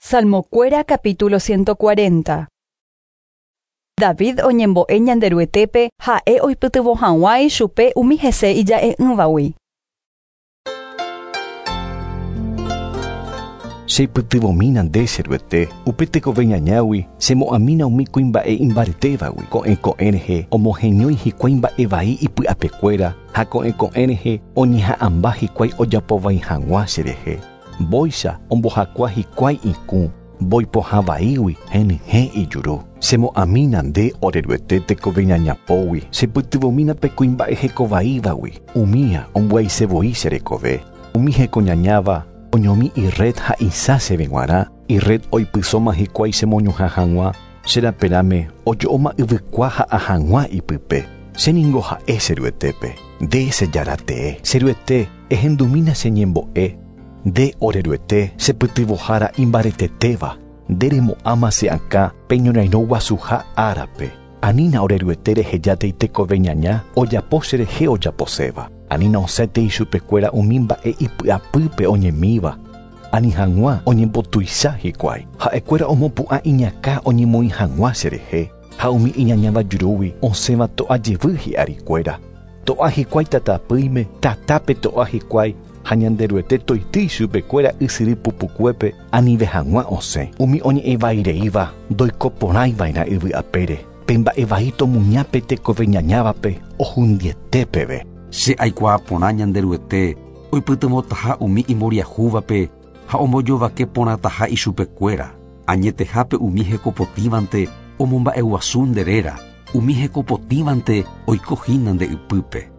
Salmocuera capítulo 140. David oñembo'e ñanderuetépe ha'e oipytyvõ hag̃uái chupe umi hese ija'e'ỹvagui. Cheipytyvõmína nde cheruete upe tekove ñañágui chemo'ãmína umi kuimba'e imbaretevagui ko'ẽko'ẽ rehe omoheñói hikuái mba'e ipy'apekuéra ha ko'ẽko'ẽ rehe oñeha'ãmba hikuái ojapovai hag̃ua cherehe. Mbóicha ombohakua hikuái ikũ mboipohã vaígui henyhẽ ijuru. Chemo'ãmína nde oreruete tekove ñañapógui chepytyvõmína pe kuimba'e hekovaívagui. Umíva ombyaisévoi cherekove. Umi heko ñañáva oñomi ired ha isã cheveguara. Ired oipysóma hikuái chemoñuhã hag̃ua. Cheraperãme ojo'óma yvykua ha ahag̃ua ipype. Cheningo ha'e cheruetépe. Nde chejaratee. Cheruete ehendumína cheñembo'e. Nde oreruete chepytyvõhára imbaretetéva. Nderemo'ãma che'akã pe ñorairõ guasuha árape. Anína oreruete rehejáte itekove ñaña ojapo cherehe ojaposéva. Anína osẽte ichupekuéra umi mba'e ipy'apýpe oñemíva. Ani hag̃ua oñembotuicha hikuái. Ha'ekuéra omopu'ã iñakã oñemoĩ hag̃ua cherehe. Ha umi iñañáva jurúgui osẽva to'ajevy hi'arikuéra. To'a hikuái tatapýime, tatápe to'a hikuái. Ha ñanderuete toitýi chupekuéra ysyry pupukuépe anive hag̃ua osẽ. Umi oñe'ẽvaireíva ndoikoporãiva'erã yvy'apére. Pe mba'evai tomuña pe tekove ñañávape ohundietépeve. Che aikuaa porã ñanderuete oipytyvõtaha umi imboriahúvape ha ombojovake porãtaha ichupekuéra. Añetehápe umi hekopotívante omomba'eguasu nderéra. Umi hekopotívante oikohína nde ypýpe.